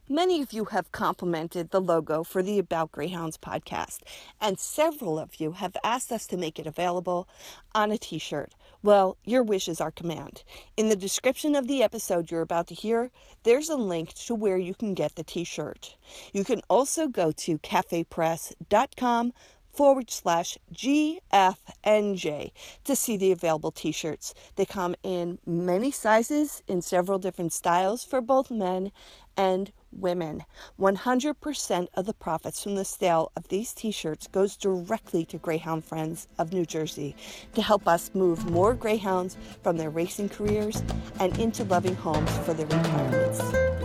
Many of you have complimented the logo for the About Greyhounds podcast, and several of you have asked us to make it available on a t-shirt. Well, your wish is our command. In the description of the episode you're about to hear, there's a link to where you can get the t-shirt. You can also go to cafepress.com/GFNJ to see the available t-shirts. They come in many sizes in several different styles for both men and women. 100% of the profits from the sale of these t-shirts goes directly to Greyhound Friends of New Jersey to help us move more greyhounds from their racing careers and into loving homes for their retirements.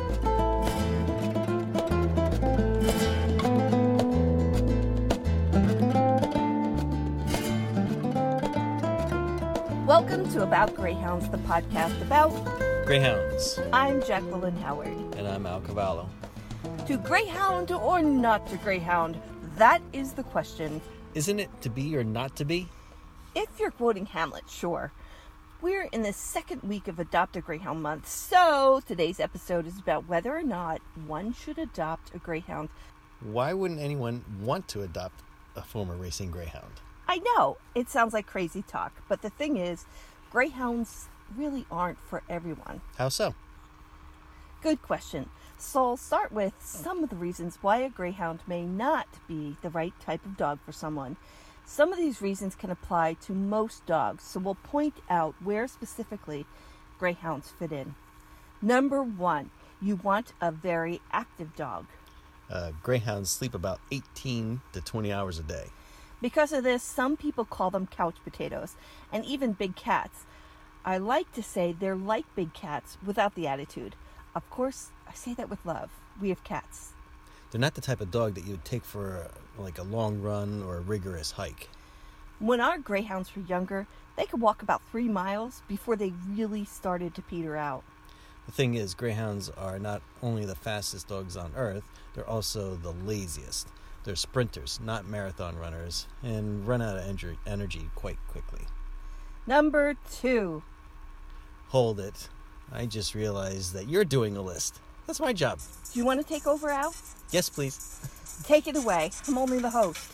Welcome to About Greyhounds, the podcast about Greyhounds. I'm Jacqueline Howard. And I'm Al Cavallo. To greyhound or not to greyhound? That is the question. Isn't it to be or not to be? If you're quoting Hamlet, sure. We're in the second week of Adopt a Greyhound Month, so today's episode is about whether or not one should adopt a greyhound. Why wouldn't anyone want to adopt a former racing greyhound? I know, it sounds like crazy talk, but the thing is, greyhounds really aren't for everyone. How so? Good question. So I'll start with some of the reasons why a greyhound may not be the right type of dog for someone. Some of these reasons can apply to most dogs, so we'll point out where specifically greyhounds fit in. Number one, you want a very active dog. Greyhounds sleep about 18 to 20 hours a day. Because of this, some people call them couch potatoes, and even big cats. I like to say they're like big cats without the attitude. Of course, I say that with love. We have cats. They're not the type of dog that you would take for a long run or a rigorous hike. When our greyhounds were younger, they could walk about 3 miles before they really started to peter out. The thing is, greyhounds are not only the fastest dogs on earth, they're also the laziest. They're sprinters, not marathon runners, and run out of energy quite quickly. Number two. Hold it. I just realized that you're doing a list. That's my job. Do you want to take over, Al? Yes, please. Take it away. I'm only the host.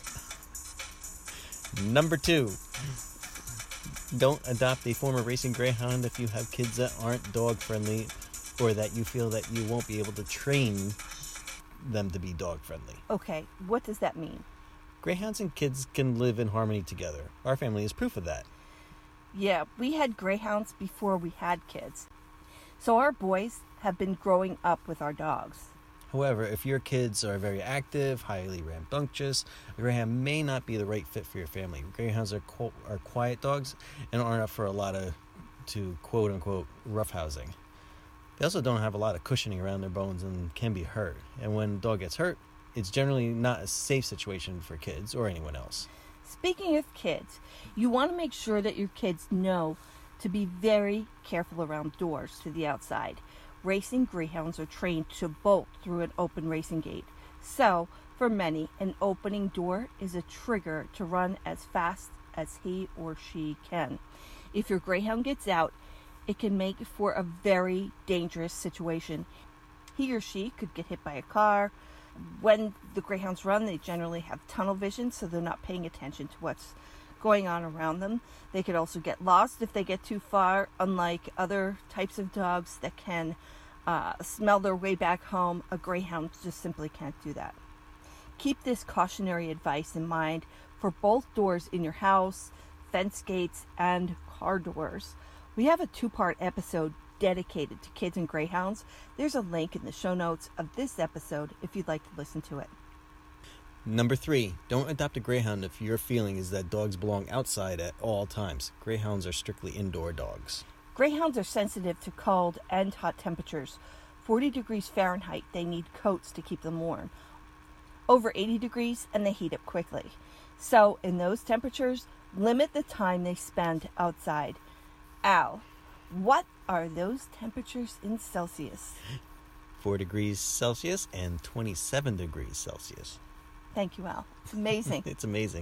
Number 2. Don't adopt a former racing greyhound if you have kids that aren't dog-friendly or that you feel that you won't be able to train them to be dog-friendly. Okay, what does that mean? Greyhounds and kids can live in harmony together. Our family is proof of that. Yeah, we had greyhounds before we had kids. So our boys have been growing up with our dogs. However, if your kids are very active, highly rambunctious, a greyhound may not be the right fit for your family. Greyhounds are quiet dogs and aren't up for a lot of, to quote-unquote, roughhousing. They also don't have a lot of cushioning around their bones and can be hurt. And when a dog gets hurt, it's generally not a safe situation for kids or anyone else. Speaking of kids, you want to make sure that your kids know to be very careful around doors to the outside. Racing greyhounds are trained to bolt through an open racing gate. So, for many, an opening door is a trigger to run as fast as he or she can. If your greyhound gets out, it can make for a very dangerous situation. He or she could get hit by a car. When the greyhounds run, they generally have tunnel vision, so they're not paying attention to what's going on around them. They could also get lost if they get too far, unlike other types of dogs that can smell their way back home. A greyhound just simply can't do that. Keep this cautionary advice in mind for both doors in your house, fence gates, and car doors. We have a 2-part episode dedicated to kids and greyhounds. There's a link in the show notes of this episode if you'd like to listen to it. Number 3, don't adopt a greyhound if your feeling is that dogs belong outside at all times. Greyhounds are strictly indoor dogs. Greyhounds are sensitive to cold and hot temperatures. 40 degrees Fahrenheit, they need coats to keep them warm. Over 80 degrees, and they heat up quickly. So, in those temperatures, limit the time they spend outside. Al, what are those temperatures in Celsius? 4 degrees Celsius and 27 degrees Celsius. Thank you, Al. It's amazing. It's amazing.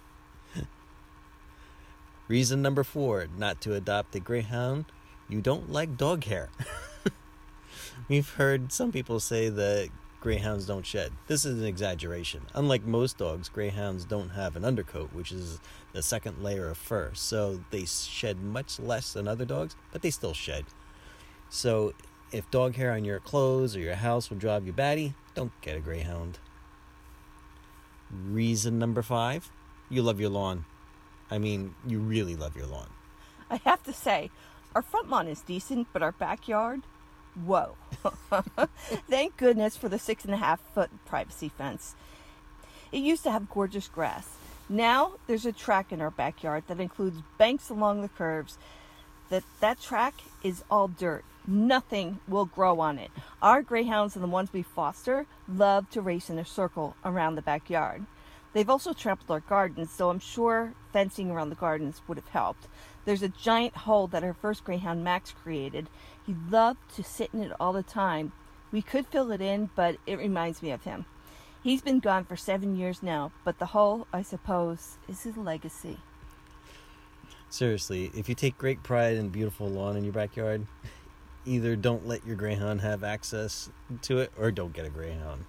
Reason number 4, not to adopt a greyhound. You don't like dog hair. We've heard some people say that greyhounds don't shed. This is an exaggeration. Unlike most dogs, greyhounds don't have an undercoat, which is the second layer of fur. So they shed much less than other dogs, but they still shed. So if dog hair on your clothes or your house will drive you batty, don't get a greyhound. Reason number 5, you love your lawn. I mean, you really love your lawn. I have to say, our front lawn is decent, but our backyard, whoa. Thank goodness for the 6.5-foot privacy fence. It used to have gorgeous grass. Now there's a track in our backyard that includes banks along the curves. That track is all dirt. Nothing will grow on it. Our greyhounds and the ones we foster love to race in a circle around the backyard. They've also trampled our gardens, so I'm sure fencing around the gardens would have helped. There's a giant hole that our first greyhound, Max, created. He loved to sit in it all the time. We could fill it in, but it reminds me of him. He's been gone for 7 years now, but the hole, I suppose, is his legacy. Seriously, if you take great pride in beautiful lawn in your backyard, either don't let your greyhound have access to it or don't get a greyhound.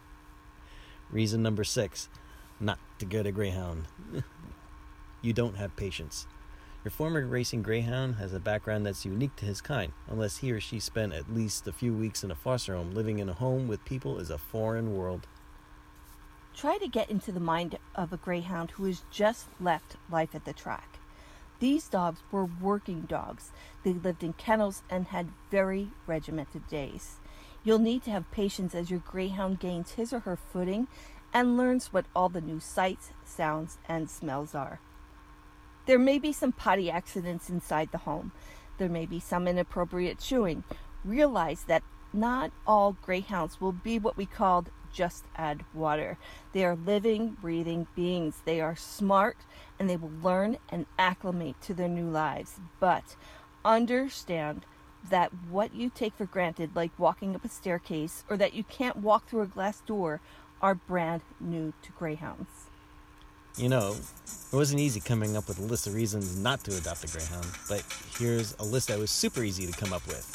Reason number 6, not to get a greyhound. You don't have patience. Your former racing greyhound has a background that's unique to his kind. Unless he or she spent at least a few weeks in a foster home, living in a home with people is a foreign world. Try to get into the mind of a greyhound who has just left life at the track. These dogs were working dogs. They lived in kennels and had very regimented days. You'll need to have patience as your greyhound gains his or her footing and learns what all the new sights, sounds, and smells are. There may be some potty accidents inside the home. There may be some inappropriate chewing. Realize that not all greyhounds will be what we called just add water. They are living, breathing beings. They are smart and they will learn and acclimate to their new lives. But understand that what you take for granted, like walking up a staircase or that you can't walk through a glass door, are brand new to greyhounds. You know, it wasn't easy coming up with a list of reasons not to adopt a greyhound, but here's a list that was super easy to come up with.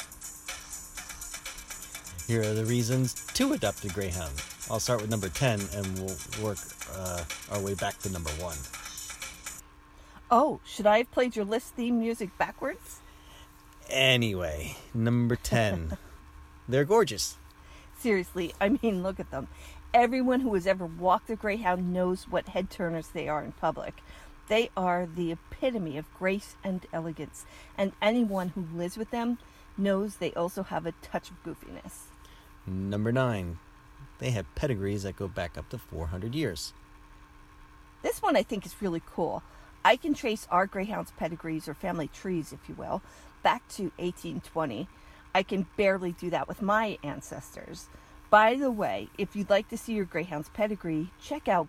Here are the reasons to adopt a greyhound. I'll start with number 10 and we'll work our way back to number 1. Oh, should I have played your list theme music backwards? Anyway, number 10. They're gorgeous. Seriously, I mean, look at them. Everyone who has ever walked a greyhound knows what head turners they are in public. They are the epitome of grace and elegance, and anyone who lives with them knows they also have a touch of goofiness. Number 9. They have pedigrees that go back up to 400 years. This one I think is really cool. I can trace our greyhounds' pedigrees, or family trees, if you will, back to 1820. I can barely do that with my ancestors. By the way, if you'd like to see your greyhound's pedigree, check out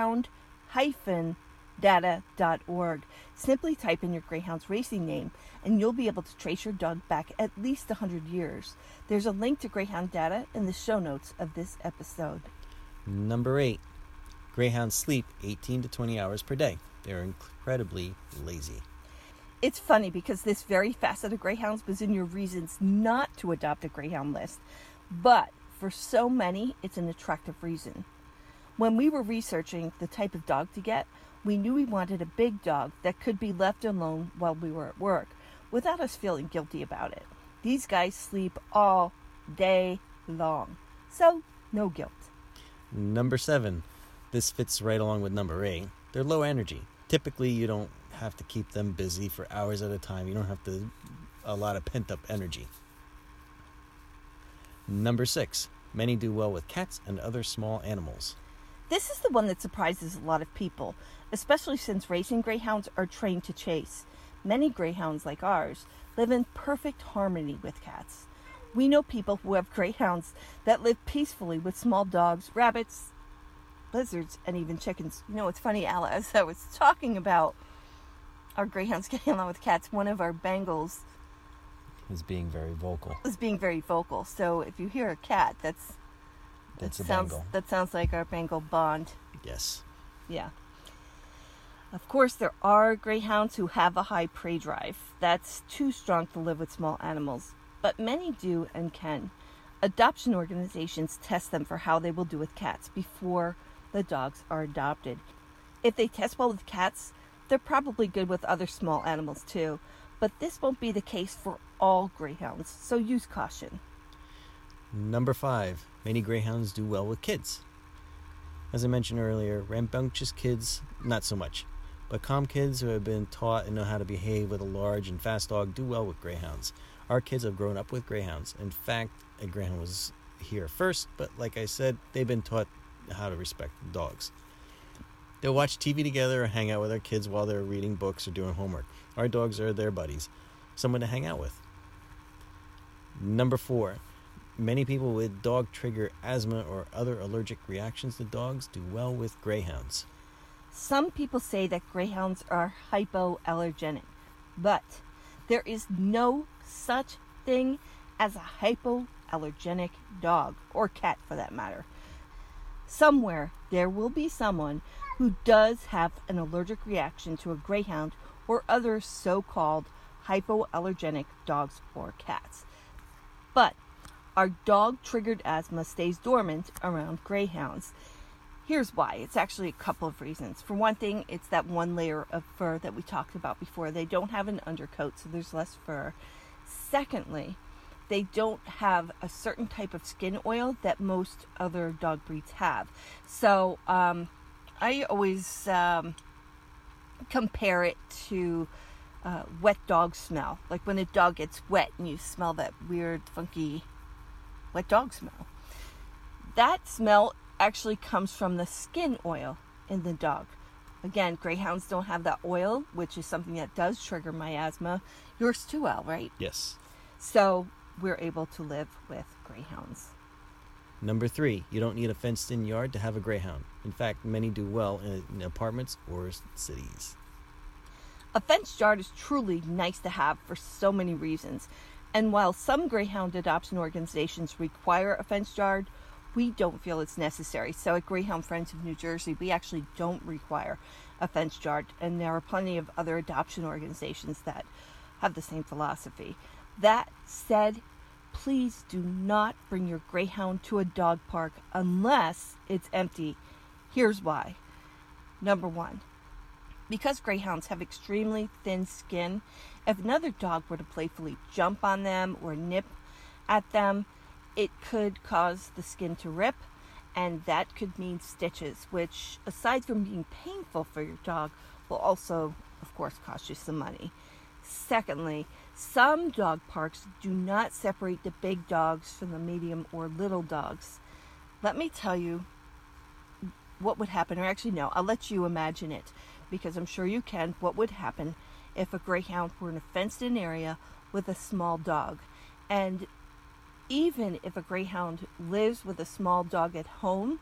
greyhound-data.org. Simply type in your greyhound's racing name, and you'll be able to trace your dog back at least 100 years. There's a link to Greyhound Data in the show notes of this episode. Number 8. Greyhounds sleep 18 to 20 hours per day. They're incredibly lazy. It's funny because this very facet of greyhounds was in your reasons not to adopt a greyhound list, but for so many, it's an attractive reason. When we were researching the type of dog to get, we knew we wanted a big dog that could be left alone while we were at work without us feeling guilty about it. These guys sleep all day long, so no guilt. Number 7. This fits right along with number 8. They're low energy. Typically, you don't have to keep them busy for hours at a time. You don't have a lot of pent-up energy. Number 6. Many do well with cats and other small animals. This is the one that surprises a lot of people, especially since racing greyhounds are trained to chase. Many greyhounds, like ours, live in perfect harmony with cats. We know people who have greyhounds that live peacefully with small dogs, rabbits, lizards, and even chickens. You know, it's funny, Alla, as I was talking about our greyhounds getting along with cats, one of our Bengals is being very vocal. So if you hear a cat, that's a Bengal. That sounds like our Bengal Bond. Yes. Yeah. Of course, there are greyhounds who have a high prey drive. That's too strong to live with small animals, but many do and can. Adoption organizations test them for how they will do with cats before the dogs are adopted. If they test well with cats, they're probably good with other small animals too, but this won't be the case for all greyhounds, so use caution. Number 5, many greyhounds do well with kids. As I mentioned earlier, rambunctious kids, not so much. But calm kids who have been taught and know how to behave with a large and fast dog do well with greyhounds. Our kids have grown up with greyhounds. In fact, a greyhound was here first, but like I said, they've been taught how to respect dogs. They'll watch TV together or hang out with our kids while they're reading books or doing homework. Our dogs are their buddies, someone to hang out with. Number 4, many people with dog-trigger asthma or other allergic reactions to dogs do well with greyhounds. Some people say that greyhounds are hypoallergenic, but there is no such thing as a hypoallergenic dog, or cat for that matter. Somewhere there will be someone who does have an allergic reaction to a greyhound or other so-called hypoallergenic dogs or cats. But our dog-triggered asthma stays dormant around greyhounds. Here's why. It's actually a couple of reasons. For one thing, it's that one layer of fur that we talked about before. They don't have an undercoat, so there's less fur. Secondly, they don't have a certain type of skin oil that most other dog breeds have. So I always compare it to wet dog smell. Like when a dog gets wet and you smell that weird, funky wet dog smell. That smell actually comes from the skin oil in the dog. Again, greyhounds don't have that oil, which is something that does trigger my asthma. Yours too, Al, right? Yes. So we're able to live with greyhounds. Number 3, you don't need a fenced-in yard to have a greyhound. In fact, many do well in apartments or cities. A fenced yard is truly nice to have for so many reasons. And while some greyhound adoption organizations require a fenced yard, we don't feel it's necessary. So at Greyhound Friends of New Jersey, we actually don't require a fenced yard. And there are plenty of other adoption organizations that have the same philosophy. That said, please do not bring your greyhound to a dog park unless it's empty. Here's why. Number 1, because greyhounds have extremely thin skin, if another dog were to playfully jump on them or nip at them, it could cause the skin to rip, and that could mean stitches, which, aside from being painful for your dog, will also, of course, cost you some money. Secondly, some dog parks do not separate the big dogs from the medium or little dogs. Let me tell you what would happen, or actually no, I'll let you imagine it, because I'm sure you can, what would happen if a greyhound were in a fenced-in area with a small dog. And even if a greyhound lives with a small dog at home,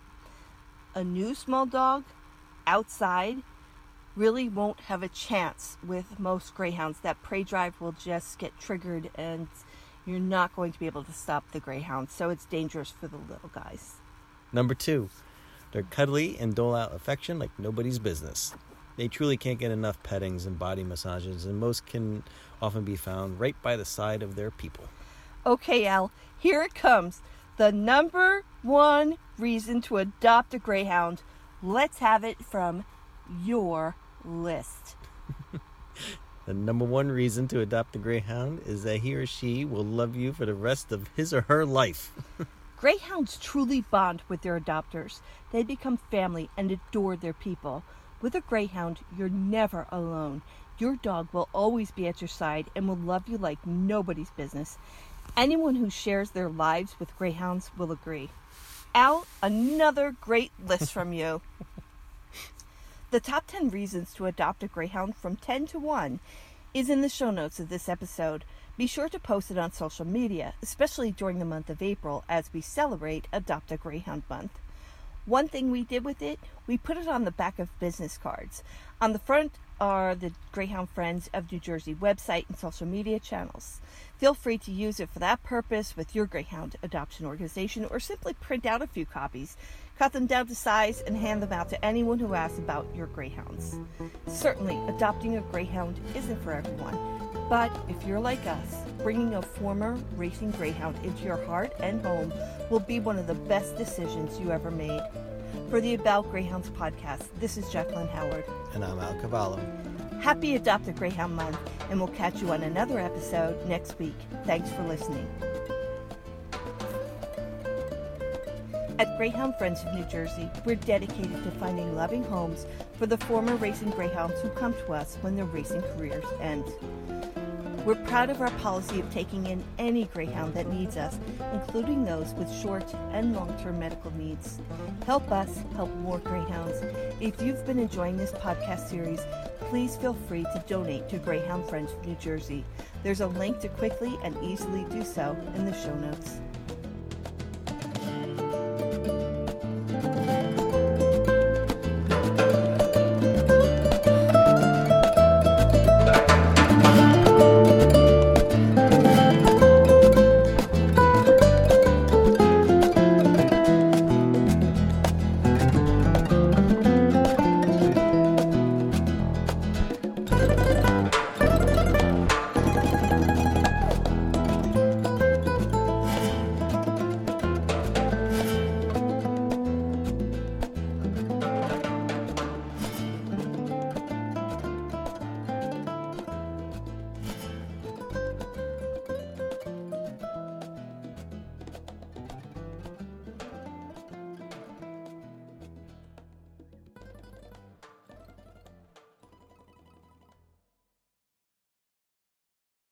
a new small dog outside really won't have a chance with most greyhounds. That prey drive will just get triggered and you're not going to be able to stop the greyhound. So it's dangerous for the little guys. Number 2, they're cuddly and dole out affection like nobody's business. They truly can't get enough pettings and body massages, and most can often be found right by the side of their people. Okay, Al, here it comes. The number 1 reason to adopt a greyhound. Let's have it from your list. The number 1 reason to adopt a greyhound is that he or she will love you for the rest of his or her life. Greyhounds truly bond with their adopters. They become family and adore their people. With a greyhound, you're never alone. Your dog will always be at your side and will love you like nobody's business. Anyone who shares their lives with greyhounds will agree. Al, another great list from you. The top 10 reasons to adopt a greyhound from 10 to 1 is in the show notes of this episode. Be sure to post it on social media, especially during the month of April as we celebrate Adopt a Greyhound Month. One thing we did with it, we put it on the back of business cards. On the front are the Greyhound Friends of New Jersey website and social media channels. Feel free to use it for that purpose with your greyhound adoption organization, or simply print out a few copies, cut them down to size, and hand them out to anyone who asks about your greyhounds. Certainly, adopting a greyhound isn't for everyone, But if you're like us, bringing a former racing greyhound into your heart and home will be one of the best decisions you ever made. For the About Greyhounds podcast, this is Jacqueline Howard. And I'm Al Cavallo. Happy Adopt a Greyhound Month, and we'll catch you on another episode next week. Thanks for listening. At Greyhound Friends of New Jersey, we're dedicated to finding loving homes for the former racing greyhounds who come to us when their racing careers end. We're proud of our policy of taking in any greyhound that needs us, including those with short and long-term medical needs. Help us help more greyhounds. If you've been enjoying this podcast series, please feel free to donate to Greyhound Friends of New Jersey. There's a link to quickly and easily do so in the show notes.